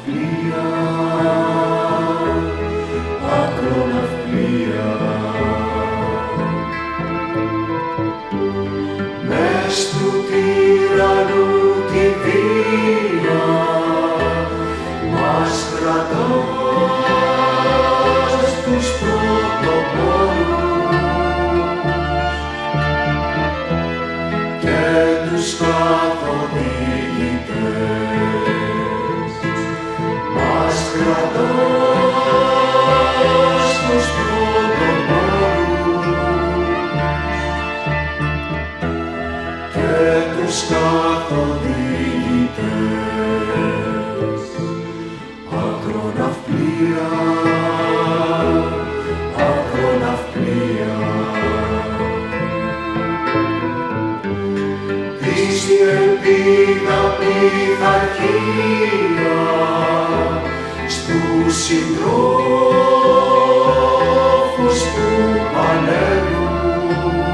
ακροναυπλία, ακροναυπλία. Μες του τυραννού τη βία μας κρατάς τους πρωτοπόρους και τους καθοδηγητές. Μας κρατάς τους πρωτοπόρους και τους καθοδηγητές. Ακροναυπλία, ακροναυπλία. Πίστη, ελπίδα, πειθαρχία στους συντρόφους του παλεύουν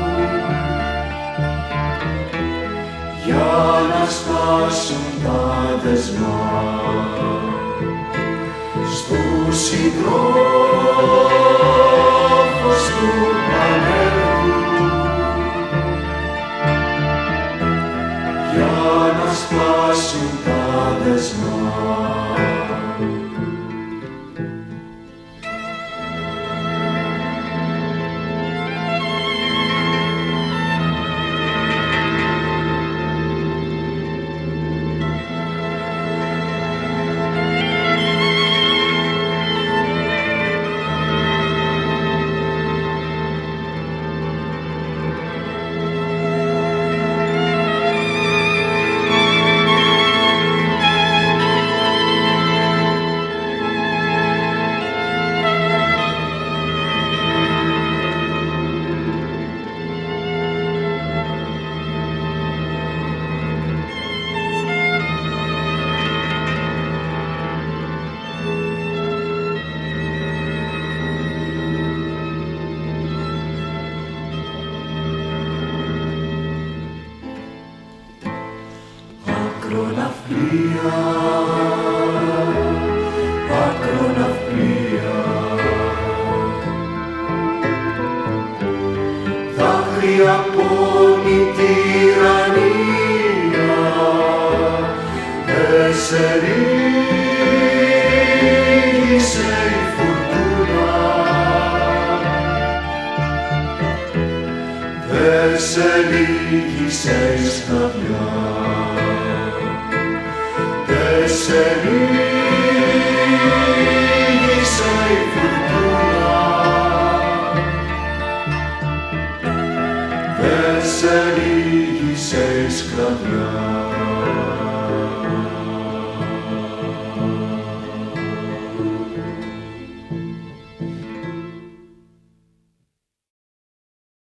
για να σπάσουν τα δεσμά. Στους συντρόφους του παλεύουν για να σπάσουν τα δεσμά. Ακροναυπλία, ακροναυπλία. Δάκρυα, πόνη, τυραννία, δε σε ρίγησε η φουρτούνα, δε σε ρίγησε η σκλαβιά. Σε ρίγησε η φουρτούνα, δε σε ρίγησε η σκλαβιά.